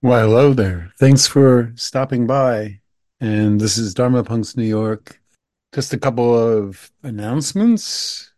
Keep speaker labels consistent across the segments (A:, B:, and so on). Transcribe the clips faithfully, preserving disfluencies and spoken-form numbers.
A: Why, hello there. Thanks for stopping by. And this is Dharma Punks New York. Just a couple of announcements.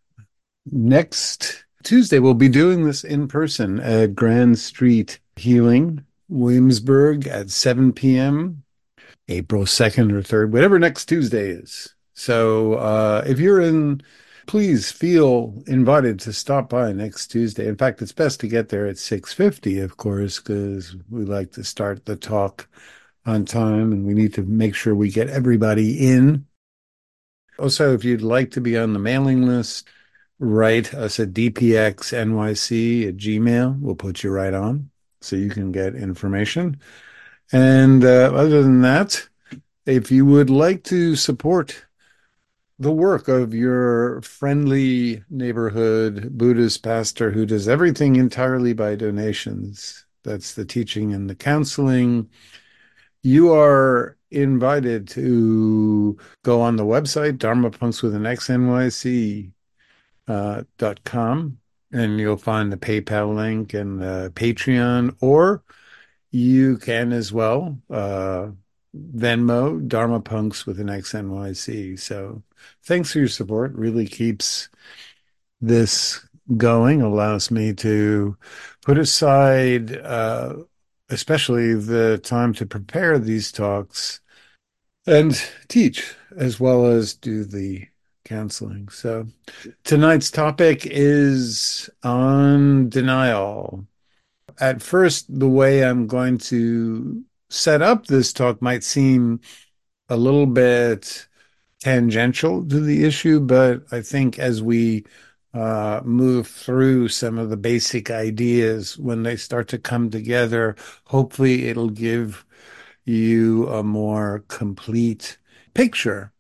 A: Next Tuesday, we'll be doing this in person at Grand Street Healing, Williamsburg at seven p m, April second or third, whatever next Tuesday is. So uh, if you're in, please feel invited to stop by next Tuesday. In fact, it's best to get there at six fifty, of course, because we like to start the talk on time and we need to make sure we get everybody in. Also, if you'd like to be on the mailing list, write us at d p x n y c at Gmail. We'll put you right on so you can get information. And uh, other than that, if you would like to support the work of your friendly neighborhood Buddhist pastor who does everything entirely by donations, that's the teaching and the counseling, you are invited to go on the website, Dharma Punks with an X N Y C uh, dot com, and you'll find the PayPal link and the Patreon, or you can as well uh, Venmo Dharma Punks with an X N Y C. So thanks for your support. Really keeps this going, allows me to put aside, uh, especially the time to prepare these talks and teach as well as do the counseling. So tonight's topic is on denial. At first, the way I'm going to set up this talk might seem a little bit tangential to the issue, but I think as we uh, move through some of the basic ideas, when they start to come together, hopefully it'll give you a more complete picture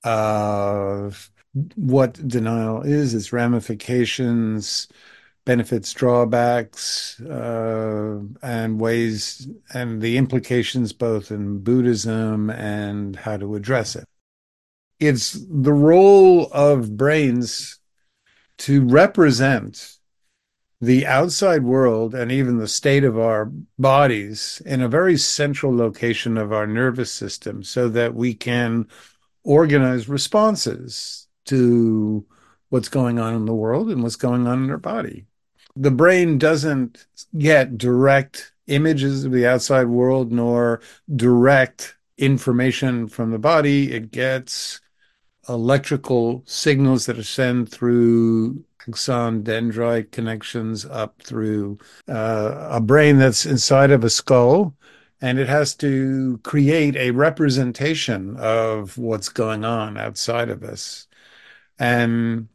A: of what denial is, its ramifications, benefits, drawbacks, uh, and ways and the implications both in Buddhism and how to address it. It's the role of brains to represent the outside world and even the state of our bodies in a very central location of our nervous system so that we can organize responses to what's going on in the world and what's going on in our body. The brain doesn't get direct images of the outside world nor direct information from the body. It gets electrical signals that are sent through axon dendrite connections up through uh, a brain that's inside of a skull. And it has to create a representation of what's going on outside of us. And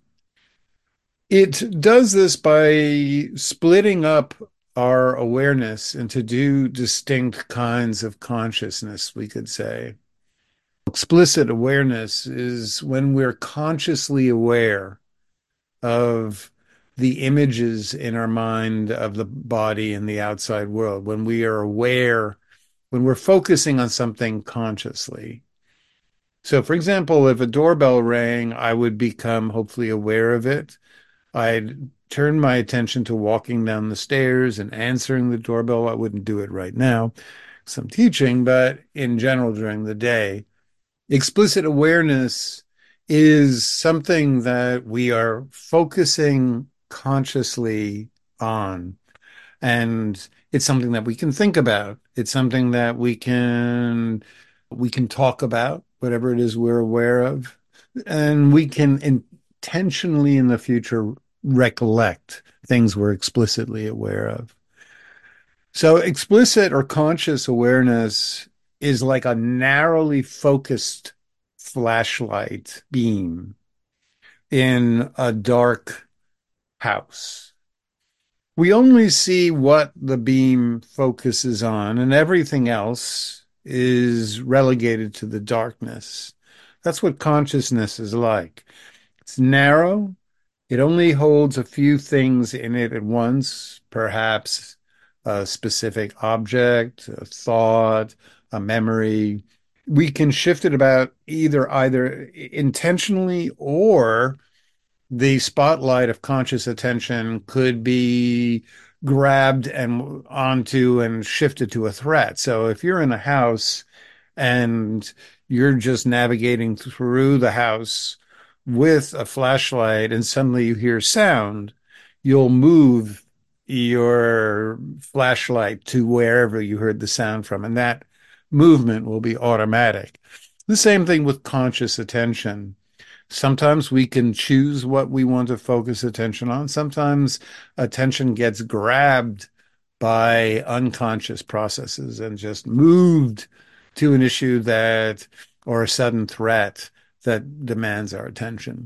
A: it does this by splitting up our awareness into two distinct kinds of consciousness, we could say. Explicit awareness is when we're consciously aware of the images in our mind of the body and the outside world, when we are aware, when we're focusing on something consciously. So, for example, if a doorbell rang, I would become hopefully aware of it. I'd turn my attention to walking down the stairs and answering the doorbell. I wouldn't do it right now, because I'm teaching, but in general during the day. Explicit awareness is something that we are focusing consciously on. And it's something that we can think about. It's something that we can we can talk about, whatever it is we're aware of. And we can intentionally in the future recollect things we're explicitly aware of. So explicit or conscious awareness is like a narrowly focused flashlight beam in a dark house. We only see what the beam focuses on, and everything else is relegated to the darkness. That's what consciousness is like. It's narrow. It only holds a few things in it at once, perhaps a specific object, a thought, a memory. We can shift it about either either intentionally, or the spotlight of conscious attention could be grabbed and onto and shifted to a threat. So if you're in a house and you're just navigating through the house with a flashlight and suddenly you hear sound, you'll move your flashlight to wherever you heard the sound from, and that movement will be automatic. The same thing with conscious attention. Sometimes we can choose what we want to focus attention on. Sometimes attention gets grabbed by unconscious processes and just moved to an issue that, or a sudden threat that demands our attention.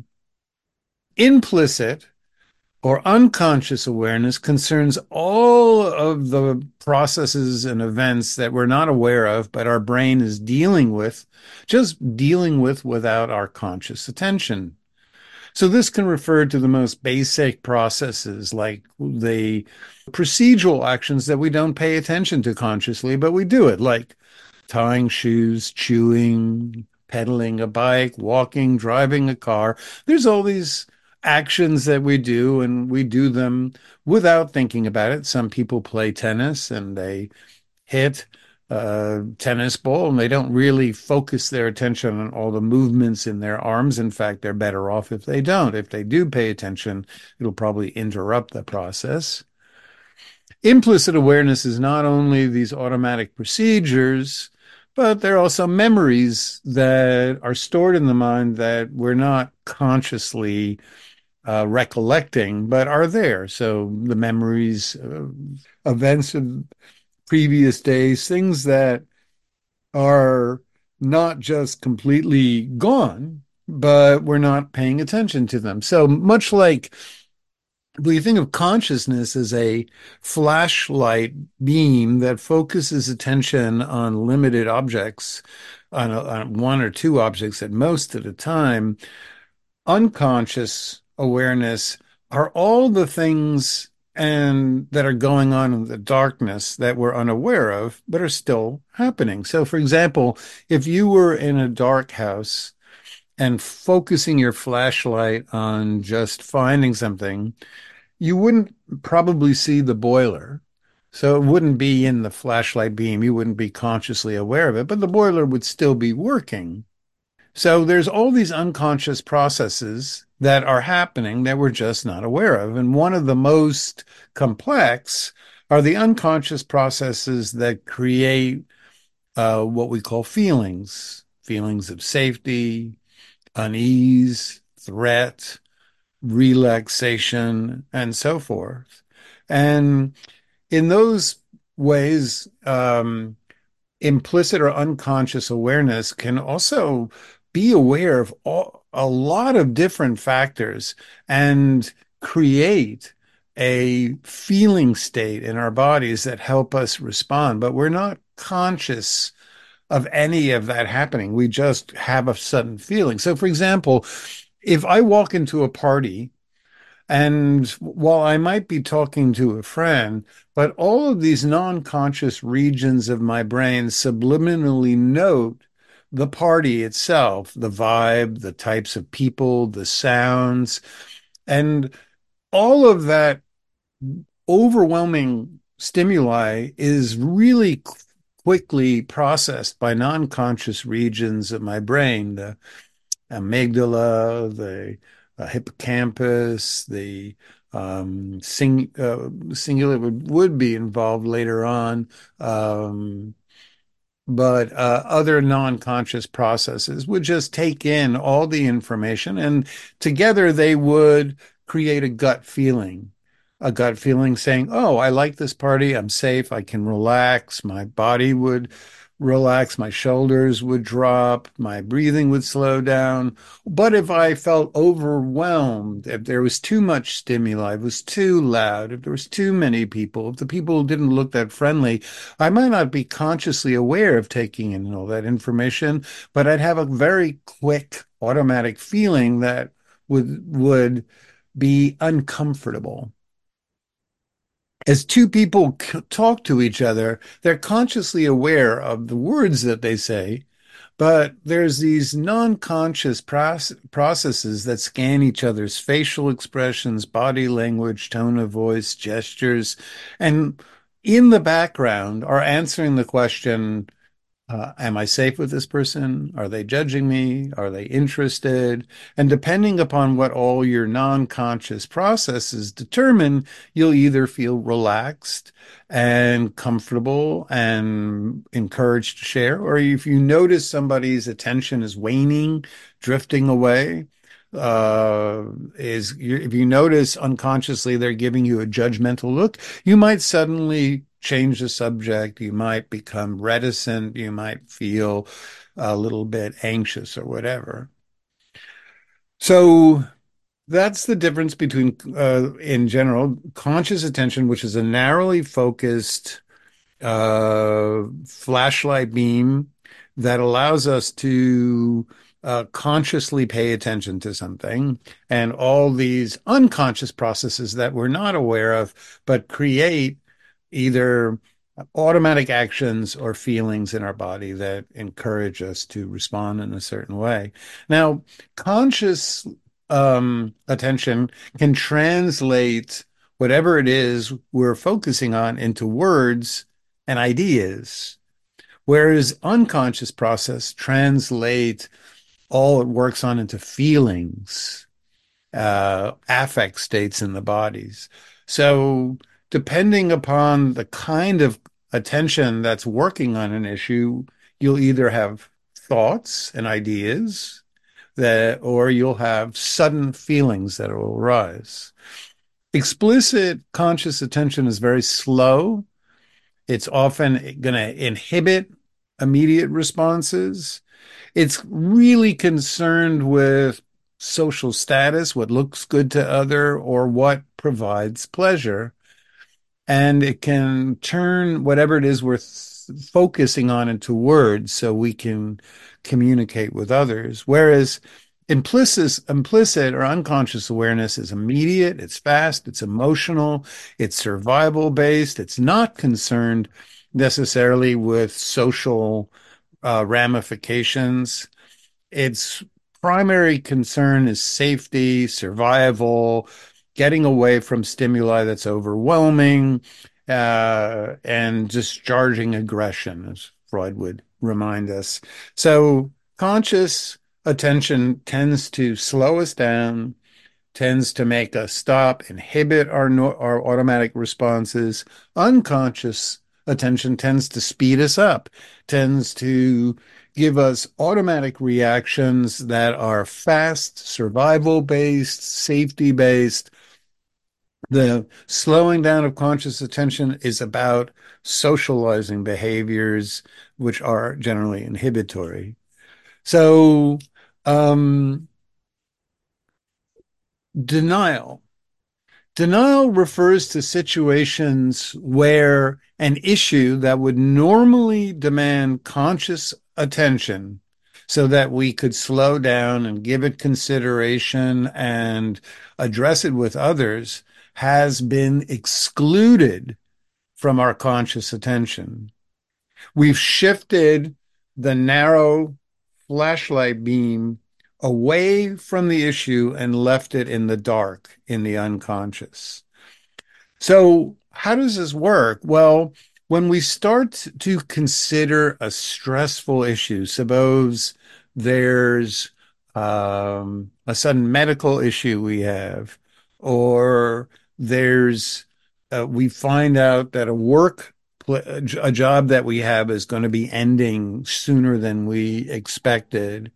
A: Implicit or unconscious awareness concerns all of the processes and events that we're not aware of, but our brain is dealing with, just dealing with without our conscious attention. So this can refer to the most basic processes like the procedural actions that we don't pay attention to consciously, but we do it, like tying shoes, chewing, pedaling a bike, walking, driving a car. There's all these actions that we do, and we do them without thinking about it. Some people play tennis and they hit a tennis ball and they don't really focus their attention on all the movements in their arms. In fact, they're better off if they don't. If they do pay attention, it'll probably interrupt the process. Implicit awareness is not only these automatic procedures, but there are also memories that are stored in the mind that we're not consciously uh, recollecting, but are there. So the memories, uh, events of previous days, things that are not just completely gone, but we're not paying attention to them. So much like we think of consciousness as a flashlight beam that focuses attention on limited objects, on, a, on one or two objects at most at a time, unconscious awareness are all the things and that are going on in the darkness that we're unaware of, but are still happening. So, for example, if you were in a dark house and focusing your flashlight on just finding something, you wouldn't probably see the boiler. So it wouldn't be in the flashlight beam. You wouldn't be consciously aware of it, but the boiler would still be working. So there's all these unconscious processes that are happening that we're just not aware of. And one of the most complex are the unconscious processes that create uh, what we call feelings, feelings of safety, unease, threat, relaxation, and so forth. And in those ways, um, implicit or unconscious awareness can also be aware of all, a lot of different factors and create a feeling state in our bodies that help us respond. But we're not conscious of any of that happening. We just have a sudden feeling. So, for example, if I walk into a party and while I might be talking to a friend, but all of these non-conscious regions of my brain subliminally note the party itself, the vibe, the types of people, the sounds, and all of that overwhelming stimuli is really quickly processed by non-conscious regions of my brain, the amygdala, the uh, hippocampus, the um, sing, uh, cingulate would, would be involved later on, um, but uh, other non-conscious processes would just take in all the information, and together they would create a gut feeling. A gut feeling saying, oh, I like this party. I'm safe. I can relax. My body would relax. My shoulders would drop. My breathing would slow down. But if I felt overwhelmed, if there was too much stimuli, if it was too loud, if there was too many people, if the people didn't look that friendly, I might not be consciously aware of taking in all that information, but I'd have a very quick automatic feeling that would would be uncomfortable. As two people c- talk to each other, they're consciously aware of the words that they say, But there's these non-conscious proce- processes that scan each other's facial expressions, body language, tone of voice, gestures, and in the background are answering the question, uh, am I safe with this person? Are they judging me? Are they interested? And depending upon what all your non-conscious processes determine, you'll either feel relaxed and comfortable and encouraged to share, or if you notice somebody's attention is waning, drifting away, uh, is if you notice unconsciously they're giving you a judgmental look, you might suddenly change the subject. You might become reticent. You might feel a little bit anxious or whatever. So that's the difference between, uh, in general, conscious attention, which is a narrowly focused uh, flashlight beam that allows us to uh, consciously pay attention to something, and all these unconscious processes that we're not aware of, but create either automatic actions or feelings in our body that encourage us to respond in a certain way. Now, conscious um, attention can translate whatever it is we're focusing on into words and ideas, whereas unconscious process translate all it works on into feelings, uh, affect states in the bodies. So depending upon the kind of attention that's working on an issue, you'll either have thoughts and ideas that, or you'll have sudden feelings that will arise. Explicit conscious attention is very slow. It's often going to inhibit immediate responses. It's really concerned with social status, what looks good to other, or what provides pleasure. And it can turn whatever it is we're th- focusing on into words so we can communicate with others. Whereas implicit, implicit or unconscious awareness is immediate, it's fast, it's emotional, it's survival based, it's not concerned necessarily with social uh, ramifications. Its primary concern is safety, survival, getting away from stimuli that's overwhelming, uh, and discharging aggression, as Freud would remind us. So conscious attention tends to slow us down, tends to make us stop, inhibit our no our automatic responses. Unconscious attention tends to speed us up, tends to give us automatic reactions that are fast, survival based, safety based. The slowing down of conscious attention is about socializing behaviors, which are generally inhibitory. So, um, denial. Denial refers to situations where an issue that would normally demand conscious attention so that we could slow down and give it consideration and address it with others has been excluded from our conscious attention. We've shifted the narrow flashlight beam away from the issue and left it in the dark, in the unconscious. So, how does this work? Well, when we start to consider a stressful issue, suppose there's um, a sudden medical issue we have, or there's uh, we find out that a work a job that we have is going to be ending sooner than we expected,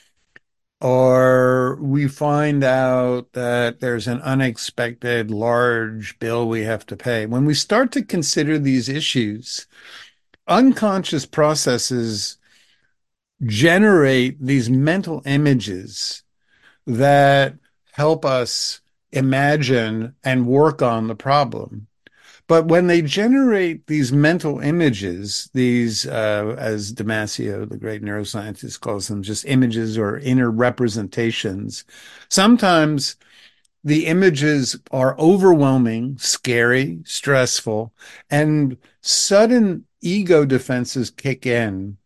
A: or we find out that there's an unexpected large bill we have to pay. When we start to consider these issues, unconscious processes generate these mental images that help us imagine and work on the problem. But when they generate these mental images, these, uh, as Damasio, the great neuroscientist, calls them, just images or inner representations, sometimes the images are overwhelming, scary, stressful, and sudden ego defenses kick in.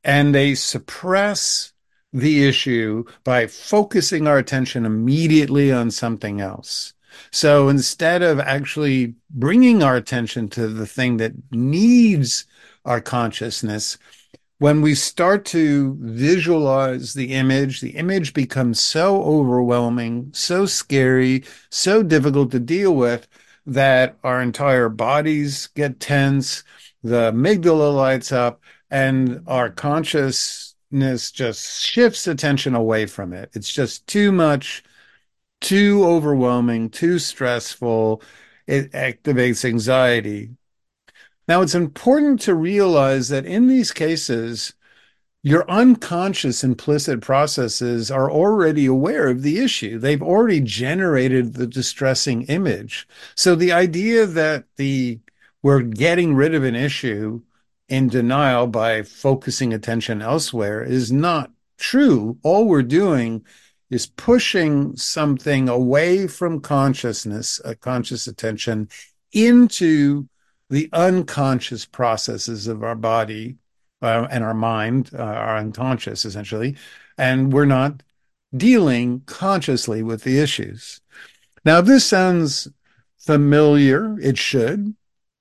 A: and they suppress the issue by focusing our attention immediately on something else. So instead of actually bringing our attention to the thing that needs our consciousness, when we start to visualize the image, the image becomes so overwhelming, so scary, so difficult to deal with that our entire bodies get tense, the amygdala lights up, and our consciousness just shifts attention away from it. It's just too much, too overwhelming, too stressful. It activates anxiety. Now, it's important to realize that in these cases, your unconscious implicit processes are already aware of the issue. They've already generated the distressing image. So the idea that the we're getting rid of an issue in denial by focusing attention elsewhere is not true. All we're doing is pushing something away from consciousness, a conscious attention, into the unconscious processes of our body uh, and our mind, uh, our unconscious, essentially, and we're not dealing consciously with the issues. Now, if this sounds familiar, it should.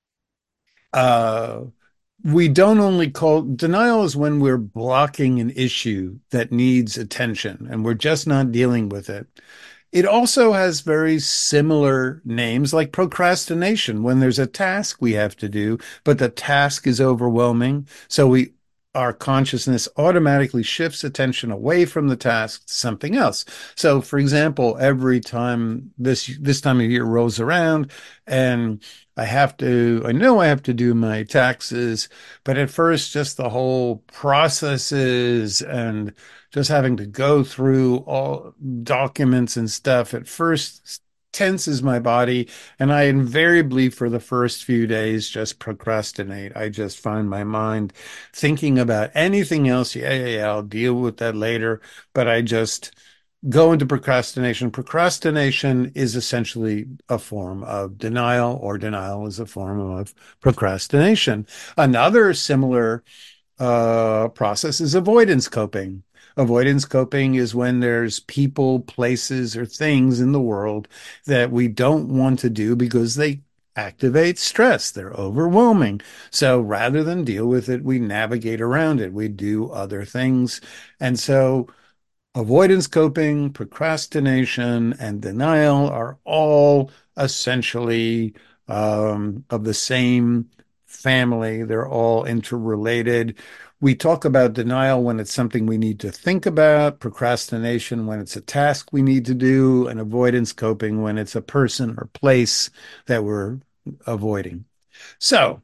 A: Uh, we don't only call denial is when we're blocking an issue that needs attention and we're just not dealing with it. It also has very similar names like procrastination when there's a task we have to do, but the task is overwhelming. So we our consciousness automatically shifts attention away from the task to something else. So for example, every time this this time of year rolls around and I have to, I know I have to do my taxes, but at first just the whole processes and just having to go through all documents and stuff at first tenses my body. And I invariably, for the first few days, just procrastinate. I just find my mind thinking about anything else. Yeah, yeah, yeah, I'll deal with that later. But I just go into procrastination. Procrastination is essentially a form of denial, or denial is a form of procrastination. Another similar uh, process is avoidance coping. Avoidance coping is when there's people, places, or things in the world that we don't want to do because they activate stress. They're overwhelming. So rather than deal with it, we navigate around it. We do other things. And so avoidance coping, procrastination, and denial are all essentially um, of the same family. They're all interrelated. We talk about denial when it's something we need to think about, procrastination when it's a task we need to do, and avoidance coping when it's a person or place that we're avoiding. So,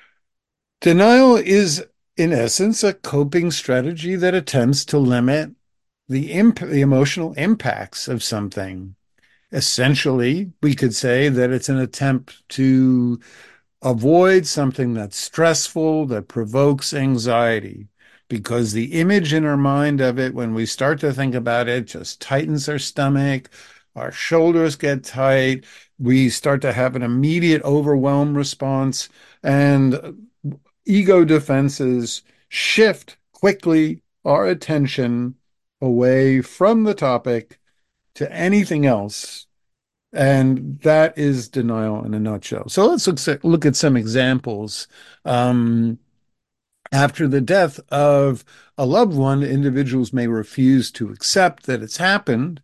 A: denial is, in essence, a coping strategy that attempts to limit the imp the emotional impacts of something. Essentially, we could say that it's an attempt to avoid something that's stressful, that provokes anxiety, because the image in our mind of it, when we start to think about it, just tightens our stomach, our shoulders get tight, we start to have an immediate overwhelm response, and ego defenses shift quickly our attention away from the topic to anything else. And that is denial in a nutshell. So let's look, look at some examples. Um, after the death of a loved one, individuals may refuse to accept that it's happened,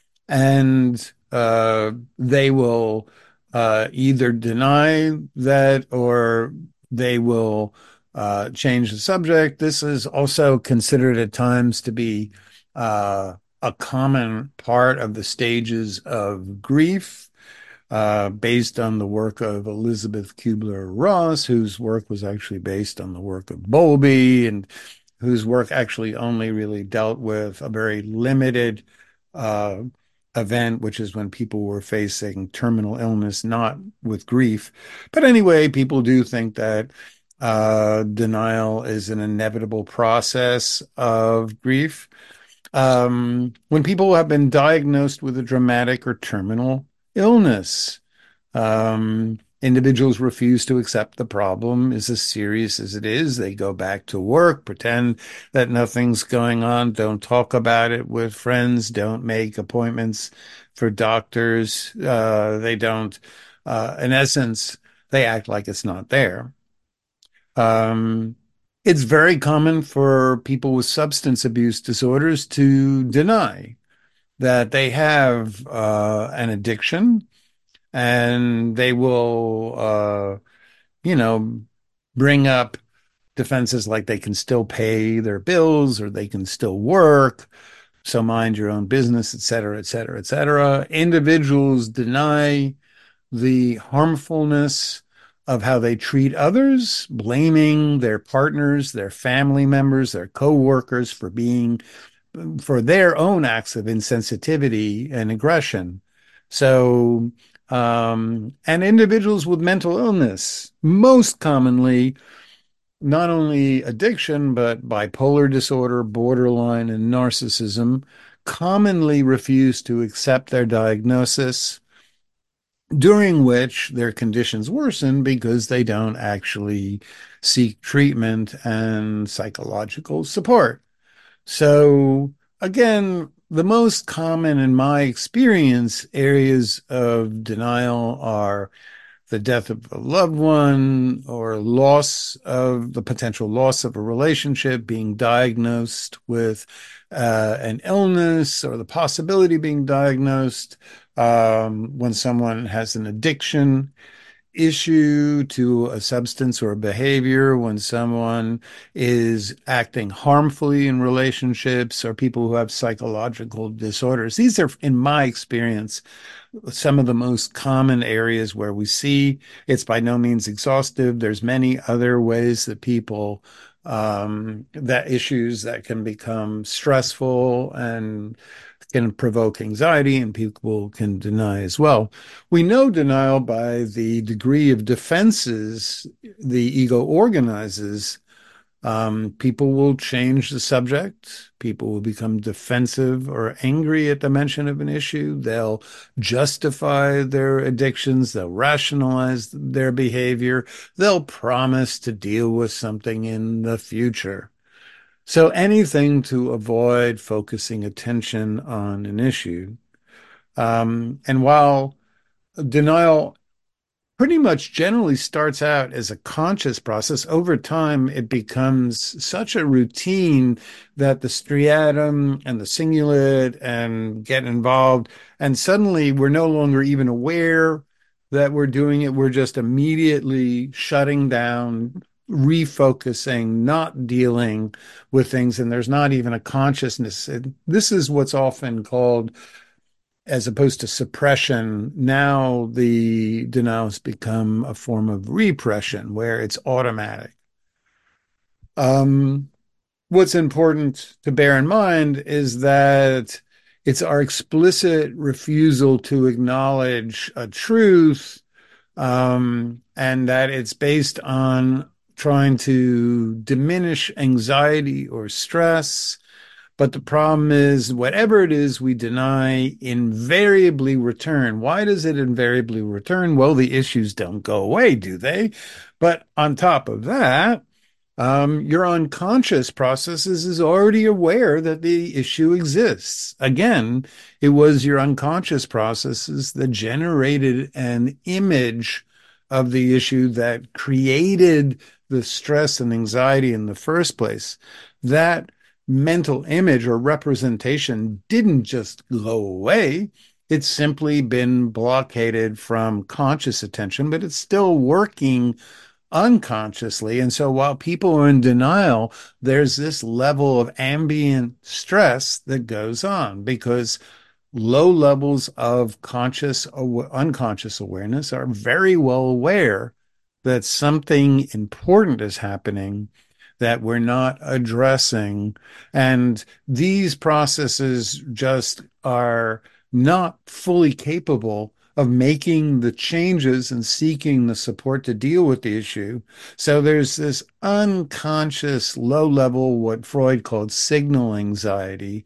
A: and uh, they will uh, either deny that or they will uh, change the subject. This is also considered at times to be uh, a common part of the stages of grief, uh, based on the work of Elizabeth Kubler-Ross, whose work was actually based on the work of Bowlby, and whose work actually only really dealt with a very limited uh, event, which is when people were facing terminal illness, not with grief. But anyway, people do think that uh, denial is an inevitable process of grief. Um, when people have been diagnosed with a dramatic or terminal illness, um, Individuals refuse to accept the problem is as serious as it is. They go back to work, pretend that nothing's going on, don't talk about it with friends, don't make appointments for doctors. Uh, they don't, uh, in essence, they act like it's not there. Um, it's very common for people with substance abuse disorders to deny that they have uh, an addiction, and they will, uh, you know, bring up defenses like they can still pay their bills or they can still work. So mind your own business, et cetera, et cetera, et cetera. Individuals deny the harmfulness of how they treat others, blaming their partners, their family members, their coworkers for being for their own acts of insensitivity and aggression. So, um, and individuals with mental illness, most commonly, not only addiction, but bipolar disorder, borderline, and narcissism, commonly refuse to accept their diagnosis, during which their conditions worsen because they don't actually seek treatment and psychological support. So, again, the most common in my experience areas of denial are the death of a loved one or loss of the potential loss of a relationship, being diagnosed with uh, an illness or the possibility of being diagnosed, um, when someone has an addiction issue to a substance or a behavior, when someone is acting harmfully in relationships, or people who have psychological disorders. These are, in my experience, some of the most common areas where we see. It's by no means exhaustive. There's many other ways that people um, that issues that can become stressful and can provoke anxiety, and people can deny as well. We know denial by the degree of defenses the ego organizes. Um, people will change the subject. People will become defensive or angry at the mention of an issue. They'll justify their addictions. They'll rationalize their behavior. They'll promise to deal with something in the future. So anything to avoid focusing attention on an issue. Um, and while denial pretty much generally starts out as a conscious process, over time it becomes such a routine that the striatum and the cingulate and get involved, and suddenly we're no longer even aware that we're doing it. We're just immediately shutting down, refocusing, not dealing with things, and there's not even a consciousness. And this is what's often called, as opposed to suppression, now the denials become a form of repression where it's automatic. Um, what's important to bear in mind is that it's our explicit refusal to acknowledge a truth, um, and that it's based on trying to diminish anxiety or stress. But the problem is, whatever it is we deny invariably return. Why does it invariably return? Well, the issues don't go away, do they? But on top of that, um, your unconscious processes is already aware that the issue exists. Again, it was your unconscious processes that generated an image of the issue that created the stress and anxiety in the first place. That mental image or representation didn't just go away. It's simply been blockaded from conscious attention, but it's still working unconsciously. And so while people are in denial, there's this level of ambient stress that goes on because low levels of conscious or unconscious awareness are very well aware that something important is happening that we're not addressing. And these processes just are not fully capable of making the changes and seeking the support to deal with the issue. So there's this unconscious low level, what Freud called signal anxiety,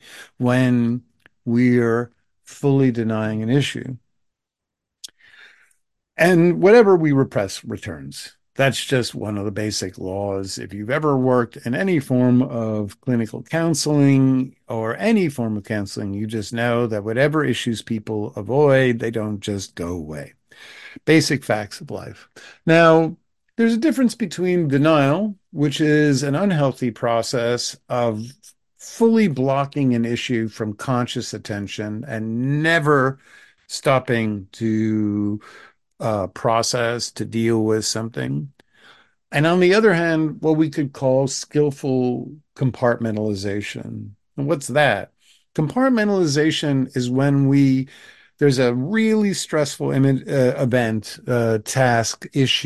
A: when we're fully denying an issue. And whatever we repress returns. That's just one of the basic laws. If you've ever worked in any form of clinical counseling or any form of counseling, you just know that whatever issues people avoid, they don't just go away. Basic facts of life. Now, there's a difference between denial, which is an unhealthy process of fully blocking an issue from conscious attention and never stopping to uh, process, to deal with something. And on the other hand, what we could call skillful compartmentalization. And what's that? Compartmentalization is when we there's a really stressful image, uh, event, uh, task,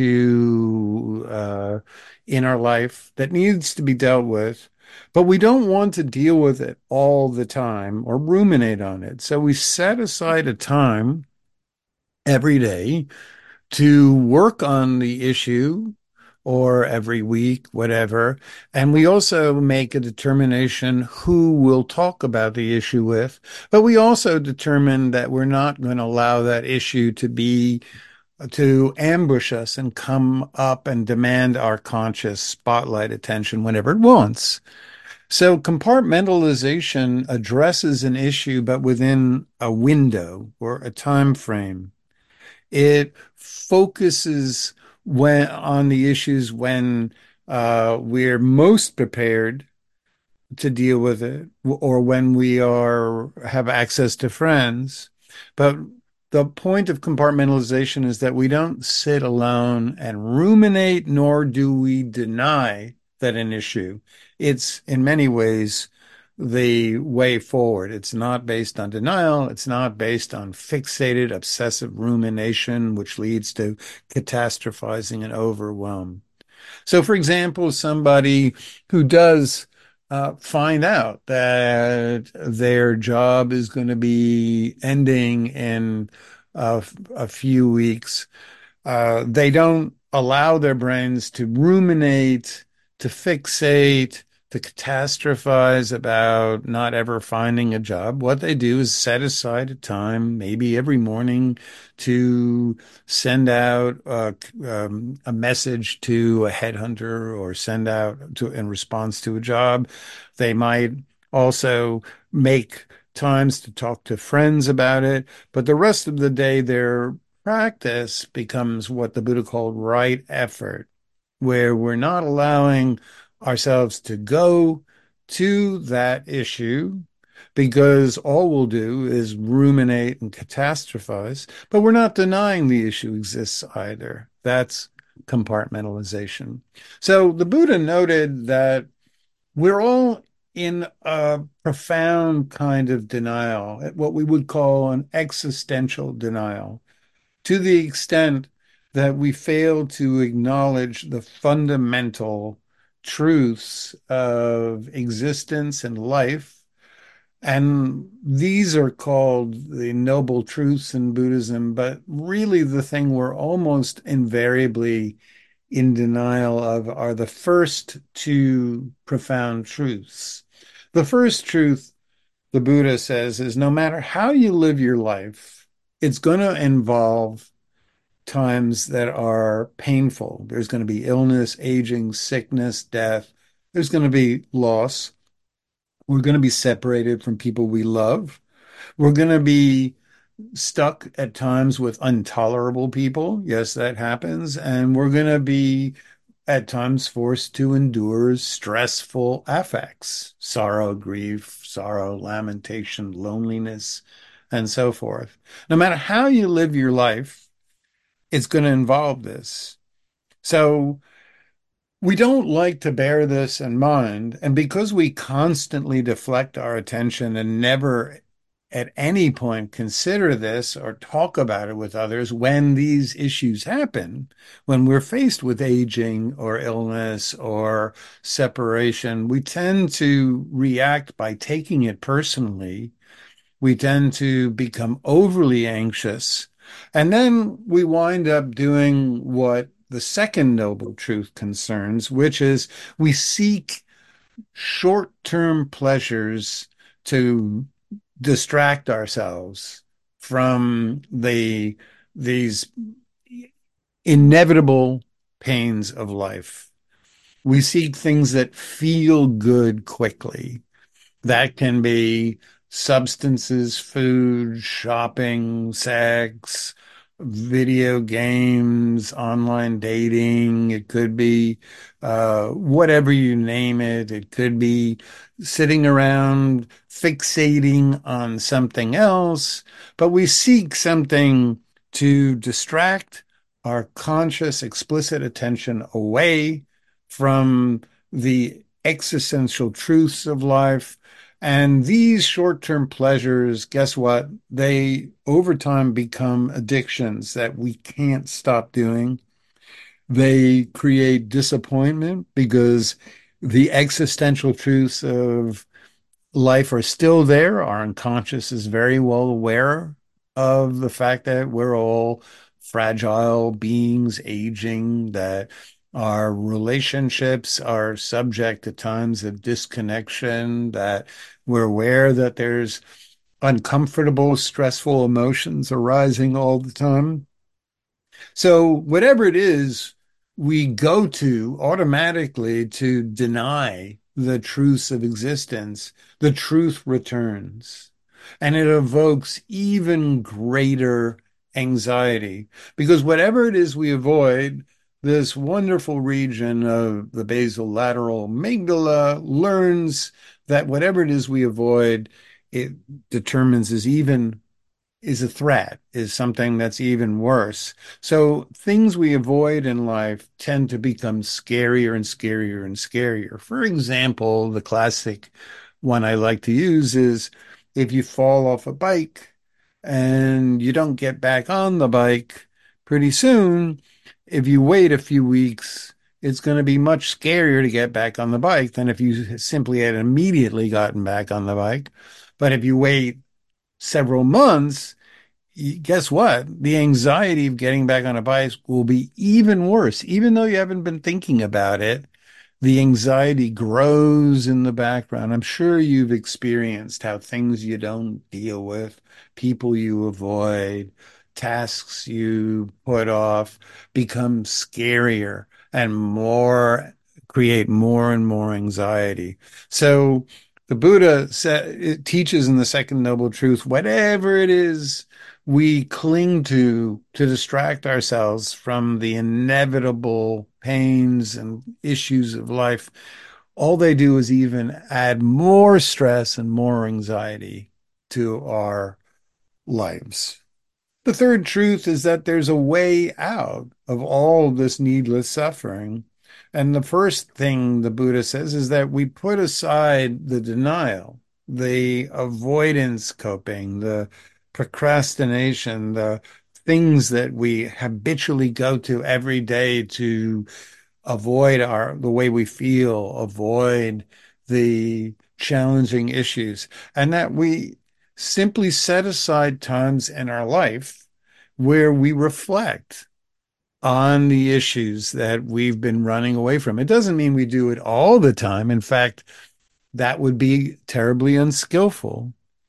A: issue uh, in our life that needs to be dealt with, but we don't want to deal with it all the time or ruminate on it. So we set aside a time every day to work on the issue or every week, whatever. And we also make a determination who we'll talk about the issue with. But we also determine that we're not going to allow that issue to be to ambush us and come up and demand our conscious spotlight attention whenever it wants. So compartmentalization addresses an issue, but within a window or a time frame. It focuses when on the issues when uh, we're most prepared to deal with it, or when we are have access to friends. But the point of compartmentalization is that we don't sit alone and ruminate, nor do we deny that an issue. It's in many ways the way forward. It's not based on denial. It's not based on fixated, obsessive rumination, which leads to catastrophizing and overwhelm. So, for example, somebody who does uh, find out that their job is going to be ending in a, a few weeks, uh, they don't allow their brains to ruminate, to fixate, to catastrophize about not ever finding a job. What they do is set aside a time, maybe every morning, to send out uh, um, a message to a headhunter or send out to in response to a job. They might also make times to talk to friends about it, but the rest of the day they're practice becomes what the Buddha called right effort, where we're not allowing ourselves to go to that issue because all we'll do is ruminate and catastrophize, but we're not denying the issue exists either. That's compartmentalization. So the Buddha noted that we're all in a profound kind of denial, what we would call an existential denial, to the extent that we fail to acknowledge the fundamental truths of existence and life. And these are called the noble truths in Buddhism, but really the thing we're almost invariably in denial of are the first two profound truths. The first truth, the Buddha says, is no matter how you live your life, it's going to involve times that are painful. There's going to be illness, aging, sickness, death. There's going to be loss. We're going to be separated from people we love. We're going to be stuck at times with intolerable people. Yes, that happens. And we're going to be at times forced to endure stressful affects, sorrow, grief, sorrow, lamentation, loneliness, and so forth. No matter how you live your life, it's going to involve this. So we don't like to bear this in mind. And because we constantly deflect our attention and never at any point consider this or talk about it with others when these issues happen, when we're faced with aging or illness or separation, we tend to react by taking it personally. We tend to become overly anxious. And then we wind up doing what the second noble truth concerns, which is we seek short-term pleasures to distract ourselves from the these inevitable pains of life. We seek things that feel good quickly. That can be substances, food, shopping, sex, video games, online dating. It could be uh, whatever you name it. It could be sitting around fixating on something else, but we seek something to distract our conscious, explicit attention away from the existential truths of life. And these short-term pleasures, guess what? They over time become addictions that we can't stop doing. They create disappointment because the existential truths of life are still there. Our unconscious is very well aware of the fact that we're all fragile beings aging, that our relationships are subject to times of disconnection, that we're aware that there's uncomfortable, stressful emotions arising all the time. So, whatever it is we go to automatically to deny the truths of existence, the truth returns. And it evokes even greater anxiety because whatever it is we avoid, this wonderful region of the basolateral amygdala learns that whatever it is we avoid, it determines is even is a threat, is something that's even worse. So things we avoid in life tend to become scarier and scarier and scarier. For example, the classic one I like to use is if you fall off a bike and you don't get back on the bike pretty soon, if you wait a few weeks, it's going to be much scarier to get back on the bike than if you simply had immediately gotten back on the bike. But if you wait several months, guess what? The anxiety of getting back on a bike will be even worse. Even though you haven't been thinking about it, the anxiety grows in the background. I'm sure you've experienced how things you don't deal with, people you avoid, tasks you put off become scarier and more, create more and more anxiety. So the Buddha sa- it teaches in the Second Noble Truth, whatever it is we cling to to distract ourselves from the inevitable pains and issues of life, all they do is even add more stress and more anxiety to our lives. The third truth is that there's a way out of all this needless suffering. And the first thing the Buddha says is that we put aside the denial, the avoidance coping, the procrastination, the things that we habitually go to every day to avoid our the way we feel, avoid the challenging issues, and that we simply set aside times in our life where we reflect on the issues that we've been running away from. It doesn't mean we do it all the time. In fact, that would be terribly unskillful.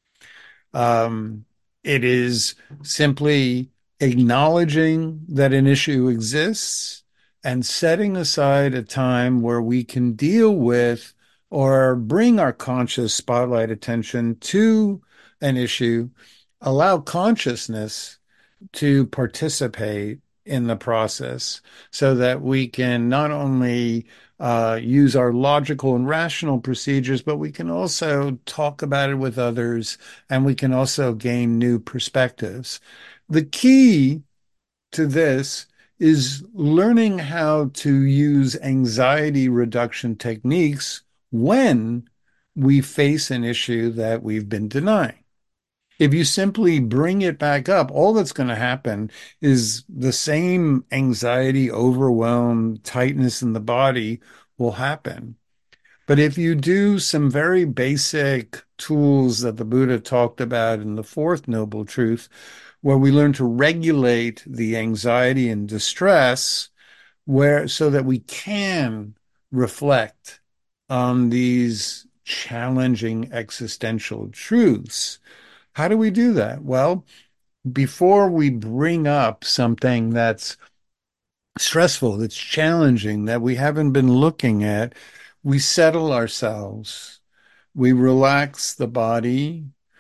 A: Um, it is simply acknowledging that an issue exists and setting aside a time where we can deal with or bring our conscious spotlight attention to an issue, allow consciousness to participate in the process so that we can not only uh, use our logical and rational procedures, but we can also talk about it with others and we can also gain new perspectives. The key to this is learning how to use anxiety reduction techniques when we face an issue that we've been denying. If you simply bring it back up, all that's going to happen is the same anxiety, overwhelm, tightness in the body will happen. But if you do some very basic tools that the Buddha talked about in the fourth noble truth, where we learn to regulate the anxiety and distress, where so that we can reflect on these challenging existential truths. How do we do that? Well, before we bring up something that's stressful, that's challenging, that we haven't been looking at, we settle ourselves, we relax the body,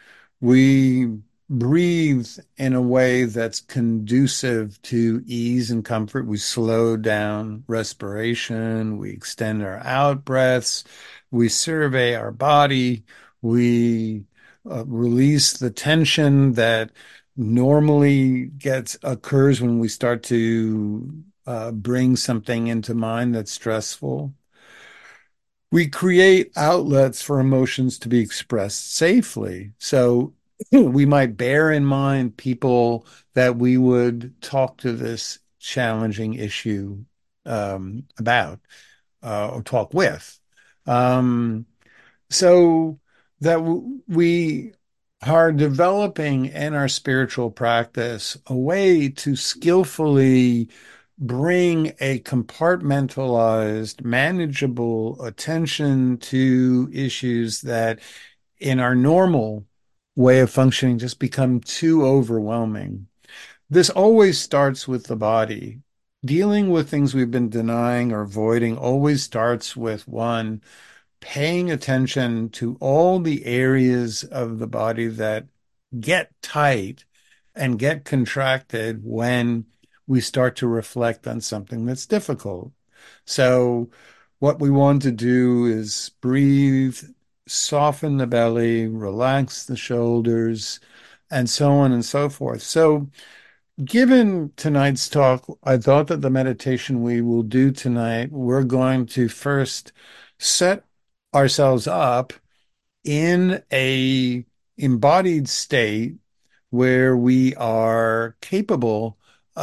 A: we breathe in a way that's conducive to ease and comfort. We slow down respiration, we extend our out breaths, we survey our body, we uh, release the tension that normally gets occurs when we start to uh, bring something into mind that's stressful. We create outlets for emotions to be expressed safely. So we might bear in mind people that we would talk to this challenging issue um, about uh, or talk with. Um, so that w- we are developing in our spiritual practice a way to skillfully bring a compartmentalized, manageable attention to issues that in our normal way of functioning just become too overwhelming. This always starts with the body. Dealing with things we've been denying or avoiding always starts with one, paying attention to all the areas of the body that get tight and get contracted when we start to reflect on something that's difficult. So, what we want to do is breathe, soften the belly, relax the shoulders, and so on and so forth. So, given tonight's talk, I thought that the meditation we will do tonight, we're going to first set ourselves up in a embodied state where we are capable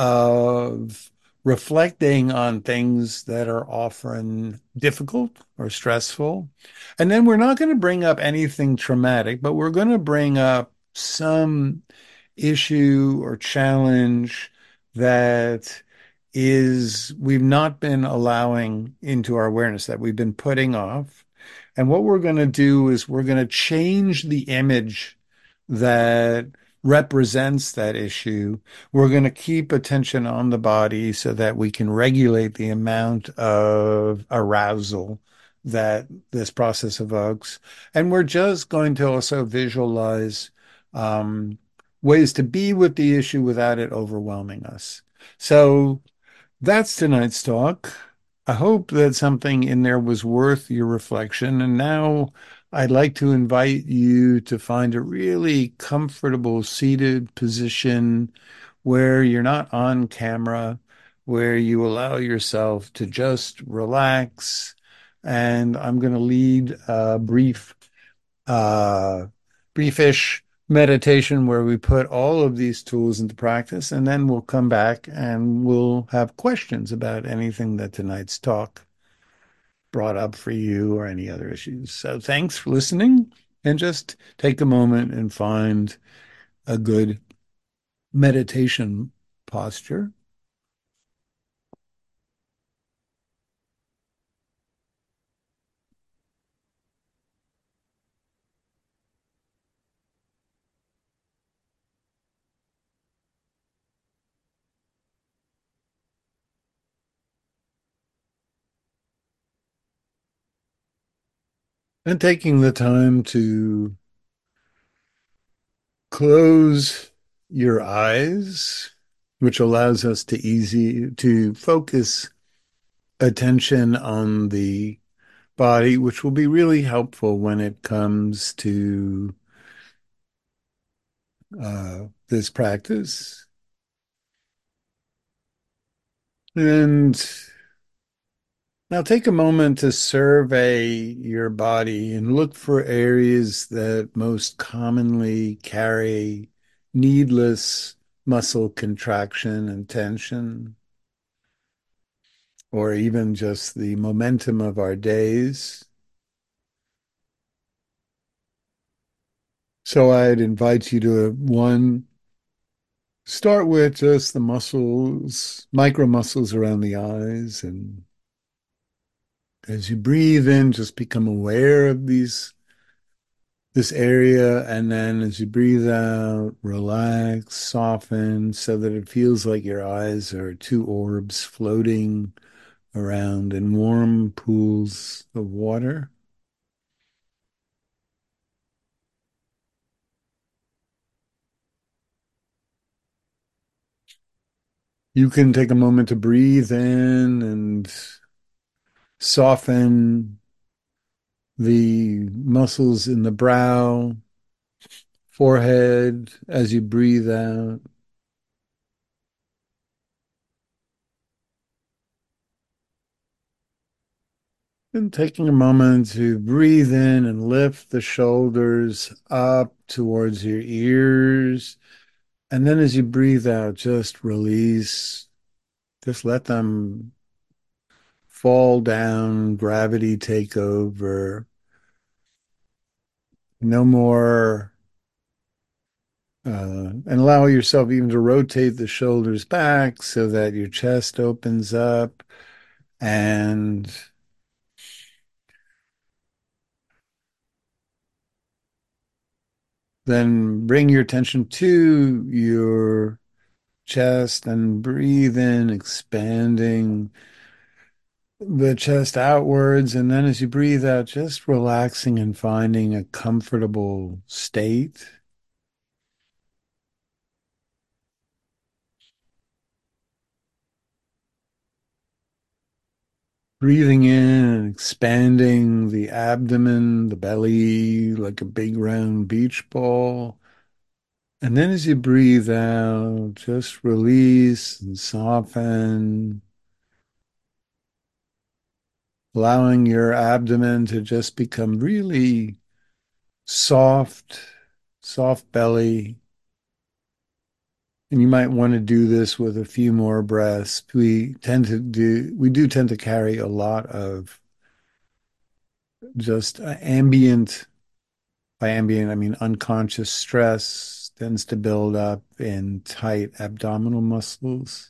A: of reflecting on things that are often difficult or stressful. And then we're not going to bring up anything traumatic, but we're going to bring up some issue or challenge that is we've not been allowing into our awareness, that we've been putting off. And what we're going to do is we're going to change the image that represents that issue. We're going to keep attention on the body so that we can regulate the amount of arousal that this process evokes. And we're just going to also visualize um, ways to be with the issue without it overwhelming us. So that's tonight's talk. I hope that something in there was worth your reflection. And now I'd like to invite you to find a really comfortable seated position where you're not on camera, where you allow yourself to just relax. And I'm going to lead a brief uh, briefish meditation where we put all of these tools into practice, and then we'll come back and we'll have questions about anything that tonight's talk brought up for you or any other issues. So thanks for listening, and just take a moment and find a good meditation posture. And taking the time to close your eyes, which allows us to easy to focus attention on the body, which will be really helpful when it comes to uh, this practice. And now take a moment to survey your body and look for areas that most commonly carry needless muscle contraction and tension, or even just the momentum of our days. So I'd invite you to, one, start with just the muscles, micro muscles around the eyes. And as you breathe in, just become aware of these this area. And then as you breathe out, relax, soften so that it feels like your eyes are two orbs floating around in warm pools of water. You can take a moment to breathe in and soften the muscles in the brow, forehead as you breathe out. And taking a moment to breathe in and lift the shoulders up towards your ears. And then as you breathe out, just release. Just let them fall down, gravity take over. No more, uh, and allow yourself even to rotate the shoulders back so that your chest opens up. And then bring your attention to your chest and breathe in, expanding the chest outwards. And then as you breathe out, just relaxing and finding a comfortable state. Breathing in and expanding the abdomen, the belly, like a big round beach ball. And then as you breathe out, just release and soften, allowing your abdomen to just become really soft, soft belly. And you might want to do this with a few more breaths. We tend to do, we do tend to carry a lot of just uh, ambient, by ambient, I mean unconscious stress tends to build up in tight abdominal muscles.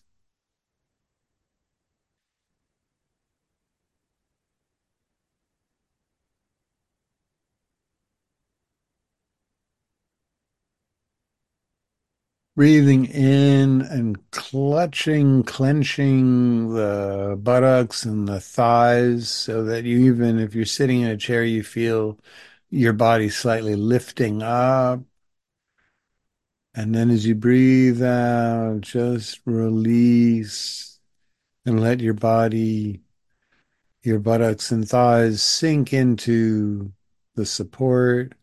A: Breathing in and clutching, clenching the buttocks and the thighs so that you, even if you're sitting in a chair, you feel your body slightly lifting up. And then as you breathe out, just release and let your body, your buttocks and thighs sink into the support.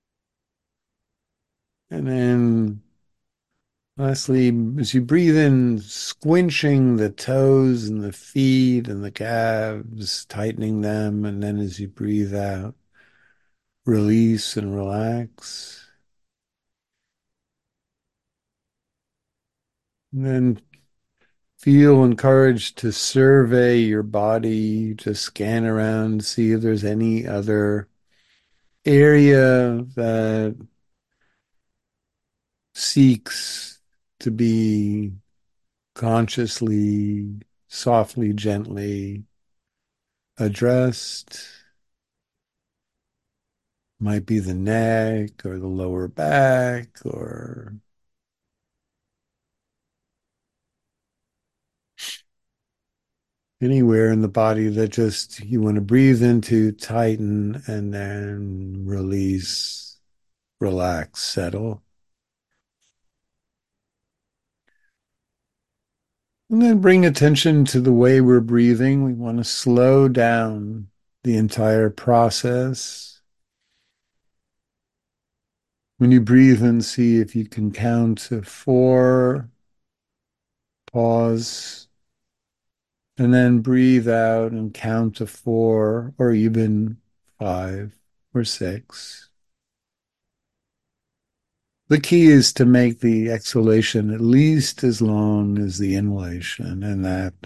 A: And then lastly, as you breathe in, squinching the toes and the feet and the calves, tightening them. And then as you breathe out, release and relax. And then feel encouraged to survey your body, to scan around, see if there's any other area that seeks to be consciously, softly, gently addressed. Might be the neck or the lower back or anywhere in the body that just you want to breathe into, tighten, and then release, relax, settle. And then bring attention to the way we're breathing. We want to slow down the entire process. When you breathe in, see if you can count to four, pause, and then breathe out and count to four or even five or six. The key is to make the exhalation at least as long as the inhalation, and that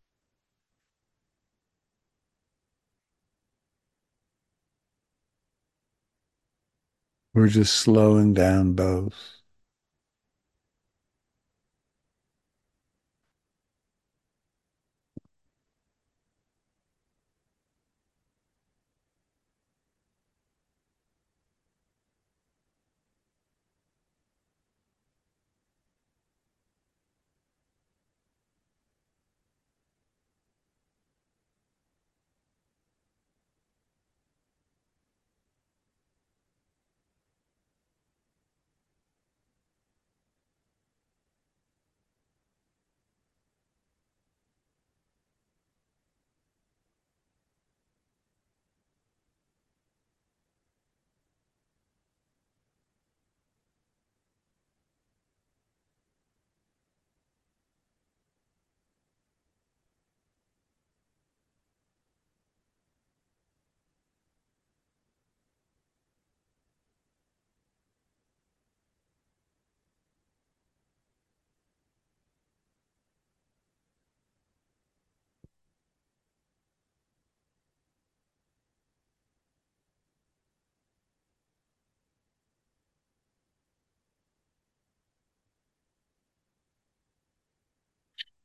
A: we're just slowing down both.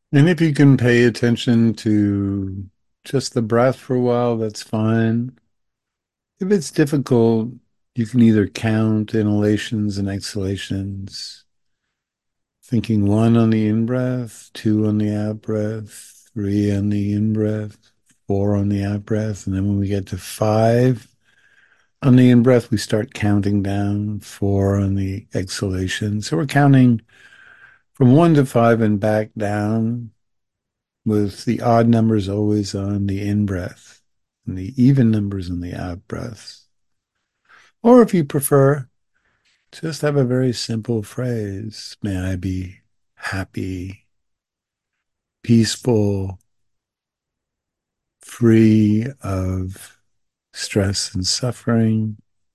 A: And if you can pay attention to just the breath for a while, that's fine. If it's difficult, you can either count inhalations and exhalations, thinking one on the in breath, two on the out breath, three on the in breath, four on the out breath. And then when we get to five on the in breath, we start counting down, four on the exhalation. So we're counting from one to five and back down, with the odd numbers always on the in breath and the even numbers on the out breath. Or if you prefer, just have a very simple phrase. May I be happy, peaceful, free of stress and suffering.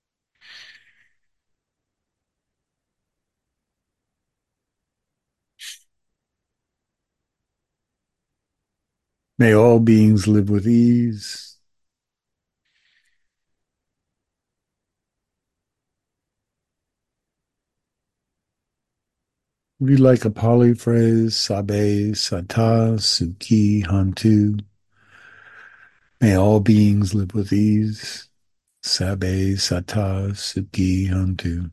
A: May all beings live with ease. We like a Pali phrase, Sabe Sata Sukhi Hantu. May all beings live with ease. Sabe Sata Sukhi Hantu.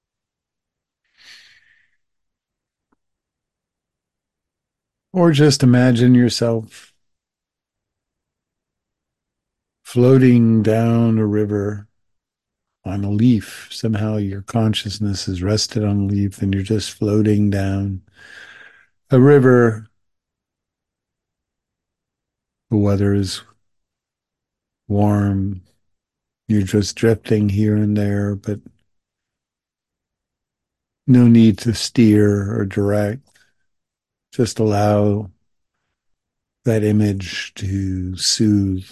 A: Or just imagine yourself floating down a river on a leaf. Somehow your consciousness is rested on a leaf and you're just floating down a river. The weather is warm. You're just drifting here and there, but no need to steer or direct. Just allow that image to soothe.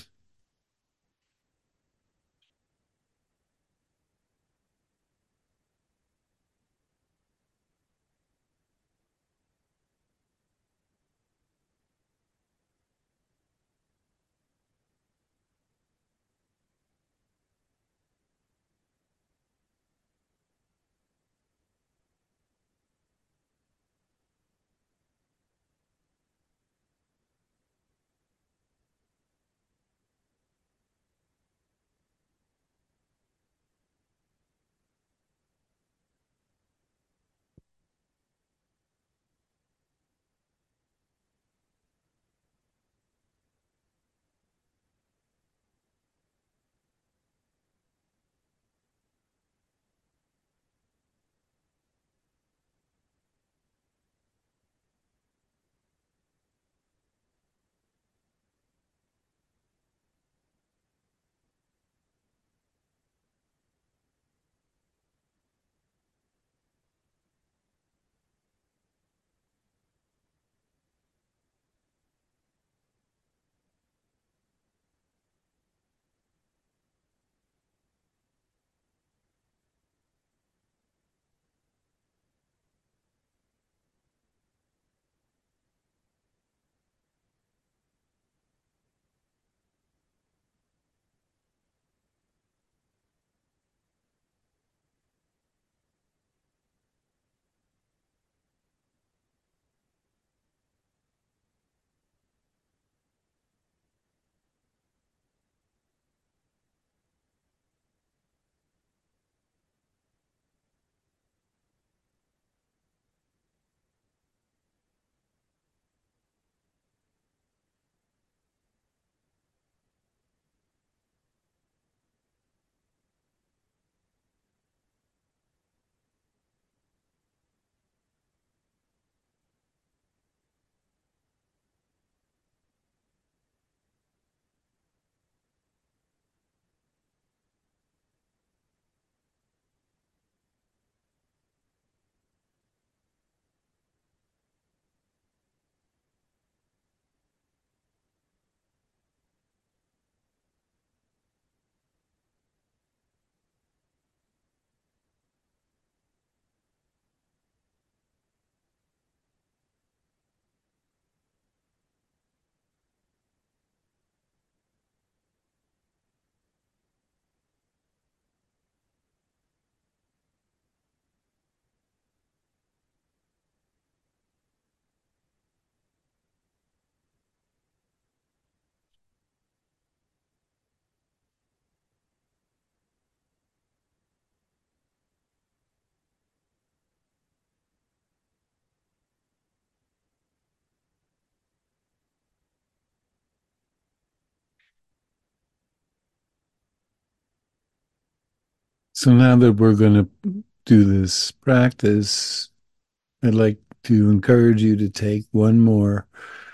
A: So now that we're going to do this practice, I'd like to encourage you to take one more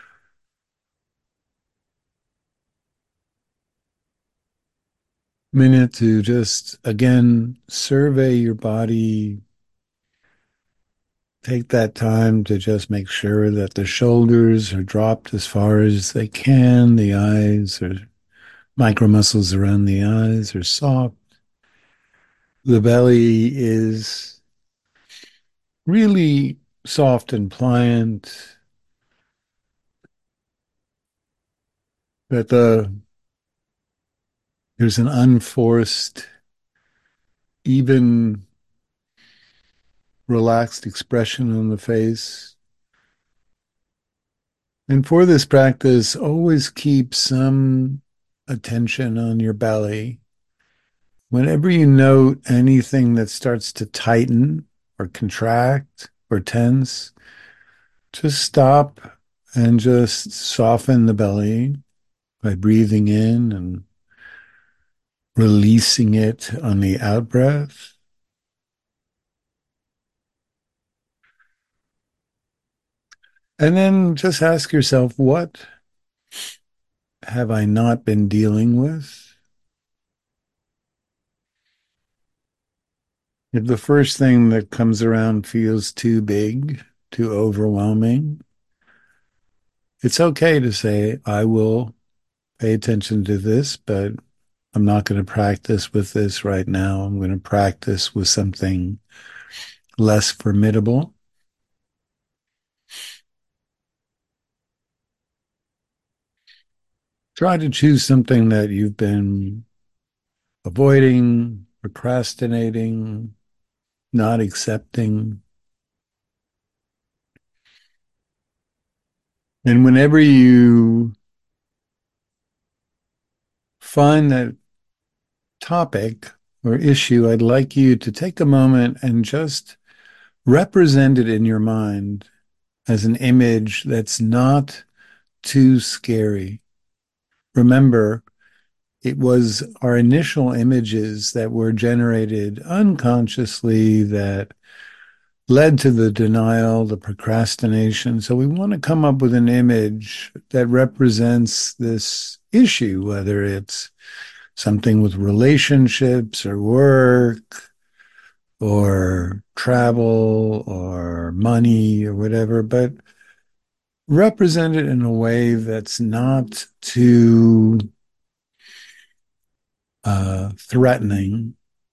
A: minute to just again survey your body. Take that time to just make sure that the shoulders are dropped as far as they can. The eyes are micro muscles around the eyes are soft. The belly is really soft and pliant. That the there's an unforced, even relaxed expression on the face. And for this practice, always keep some attention on your belly. Whenever you note anything that starts to tighten or contract or tense, just stop and just soften the belly by breathing in and releasing it on the out breath. And then just ask yourself, what have I not been dealing with? If the first thing that comes around feels too big, too overwhelming, it's okay to say, I will pay attention to this, but I'm not going to practice with this right now. I'm going to practice with something less formidable. Try to choose something that you've been avoiding, procrastinating, not accepting. And whenever you find that topic or issue, I'd like you to take a moment and just represent it in your mind as an image that's not too scary. Remember, it was our initial images that were generated unconsciously that led to the denial, the procrastination. So we want to come up with an image that represents this issue, whether it's something with relationships or work or travel or money or whatever, but represent it in a way that's not too uh, threatening.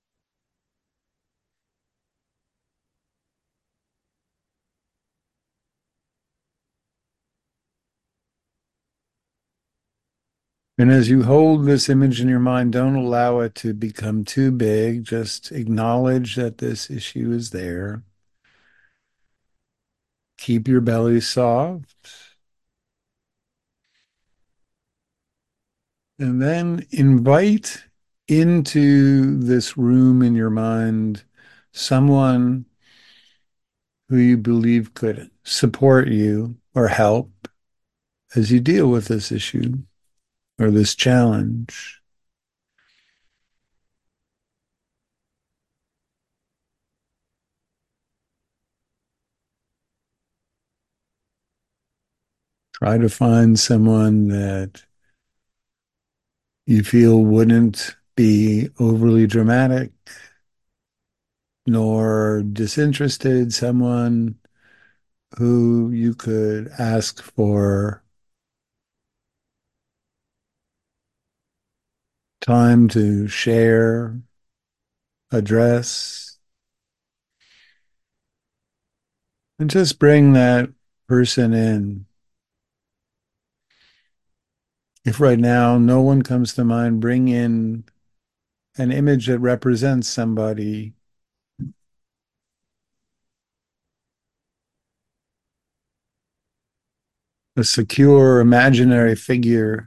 A: And as you hold this image in your mind, don't allow it to become too big. Just acknowledge that this issue is there. Keep your belly soft. And then invite into this room in your mind someone who you believe could support you or help as you deal with this issue or this challenge. Try to find someone that you feel wouldn't be overly dramatic nor disinterested, someone who you could ask for time to share, address, and just bring that person in. If right now no one comes to mind, bring in an image that represents somebody, a secure imaginary figure,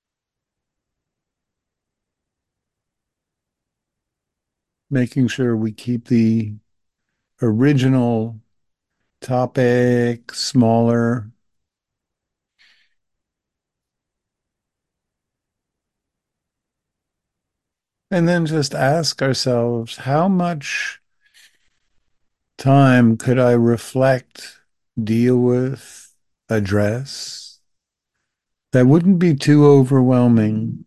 A: making sure we keep the original topic smaller. And then just ask ourselves, how much time could I reflect, deal with, address that wouldn't be too overwhelming?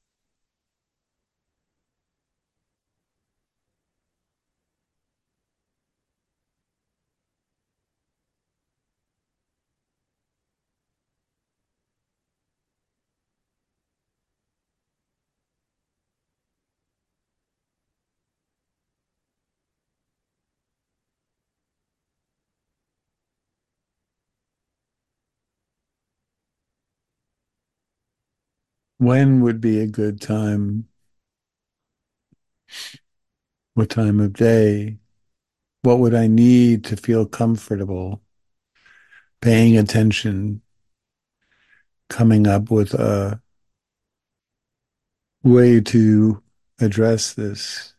A: When would be a good time? What time of day? What would I need to feel comfortable? Paying attention, coming up with a way to address this.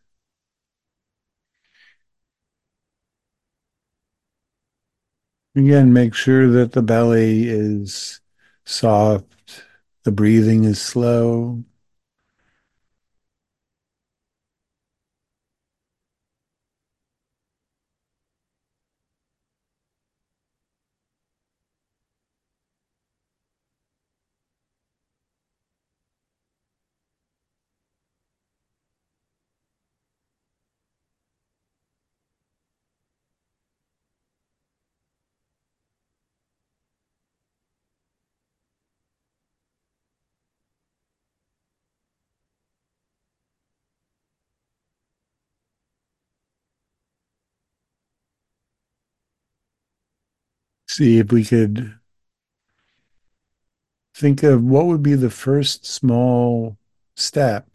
A: Again, make sure that the belly is soft, the breathing is slow. See if we could think of what would be the first small step,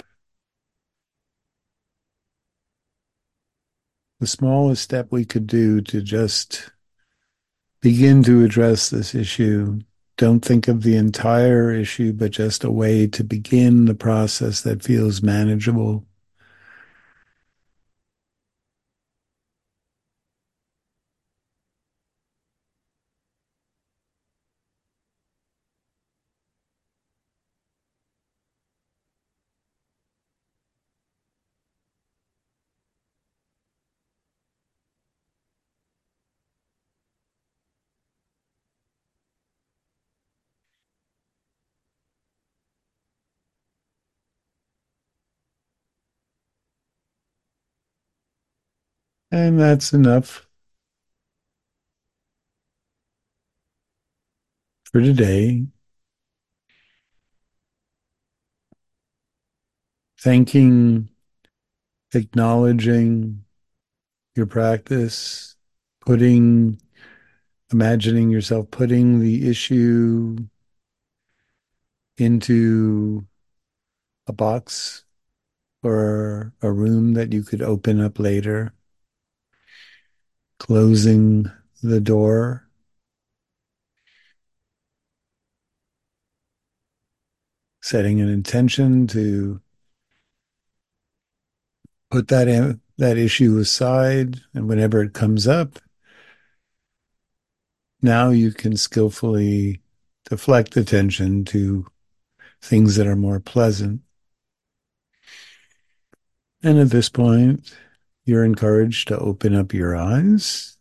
A: the smallest step we could do to just begin to address this issue. Don't think of the entire issue, but just a way to begin the process that feels manageable. And that's enough for today. Thanking, acknowledging your practice, putting, imagining yourself putting the issue into a box or a room that you could open up later, closing the door, setting an intention to put that in, that issue aside, and whenever it comes up, now you can skillfully deflect attention to things that are more pleasant. And at this point, you're encouraged to open up your eyes